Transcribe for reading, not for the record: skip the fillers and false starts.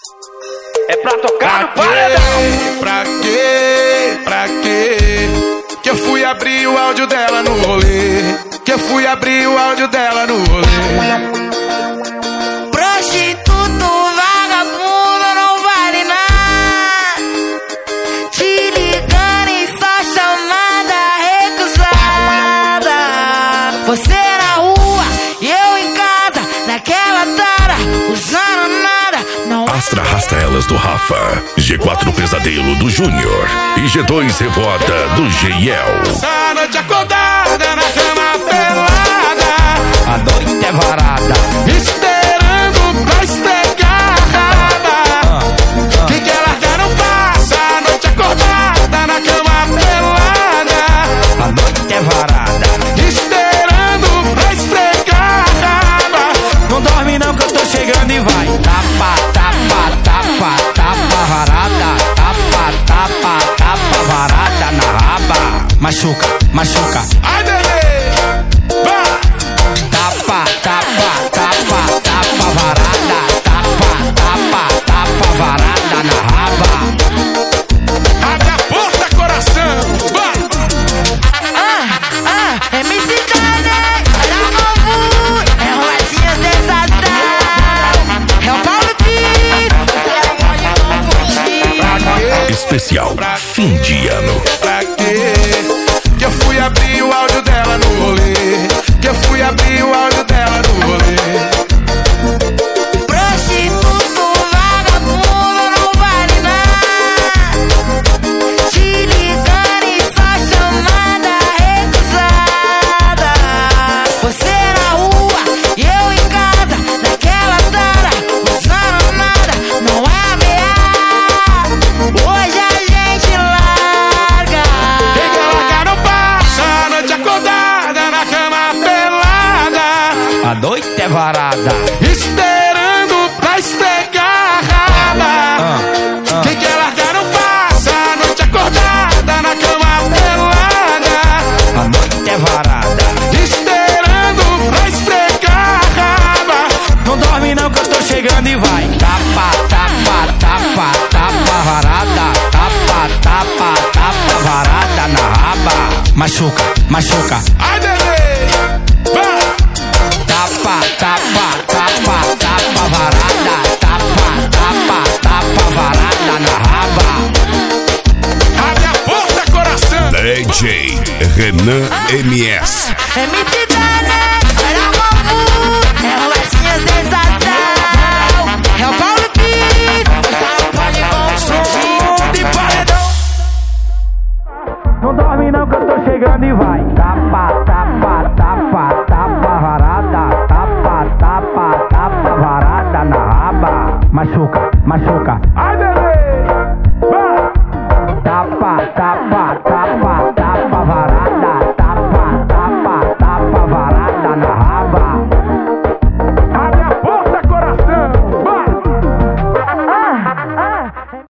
É pra tocar no paredão. Pra quê? Que eu fui abrir o áudio dela no rolê. Que eu fui abrir o áudio dela no rolê. Prostituto, vagabundo, não vale nada. Te ligando em só chamada recusada. Você na rua e eu em casa, naquela tara, usando nada. Não Astra arrasta elas do Rafa, G4 Pesadelo do Júnior e G2 Revolta do Geiel. Essa noite acordada na cama pelada, A noite é varada. esperando pra espegar a raba. Quem quer largar não passa. A noite acordada na cama pelada, A noite é varada. esperando pra esfregar a raba. Não dorme não que eu tô chegando e vai. Tapa, tapa, tapa, tapa varada. Tapa, tapa, tapa varada na raba. Machuca, machuca. Ai, bebê, vai. Tapa, tapa, tapa, tapa varada. Tapa, tapa, tapa varada na raba. Abre a porta, coração, vai. MC Dane, olha o novo, é Rosinha sensação. É o Paulo Pires, você não pode confundir. Especial fim de ano. Pra quê? Que eu fui abrir o áudio dela no rolê. Que eu fui abrir o áudio dela no rolê. Prostituto, vagabundo, não vale nada. Te ligando em só chamada recusada. Você na rua e eu em casa, naquela tara, usando nada, não é ameaça. Hoje a gente larga. Quem quer largar não passa. A noite acordada na cama pelada, A noite é varada. esperando pra espegar a raba. Quem quer largar não passa. A noite acordada na cama pelada, A noite é varada. esperando pra esfregar a raba. Não dorme não que eu tô chegando e vai. Tapa, tapa, tapa, tapa varada. Tapa, tapa, tapa varada na raba. Machuca, machuca. Ai, bebê, vai. Tapa, tapa, tapa, tapa varada. Tapa, tapa, tapa varada na raba. Abre a porta, coração. DJ Renan MS. MC Dane, olha o novo, é Rosinha sensação. É o Paulo Pires, você não pode confundir. De paredão. Não dorme não que eu tô chegando e vai. Tapa, tapa, tapa, tapa varada. Tapa, tapa, tapa varada na raba. Machuca, machuca. Ai,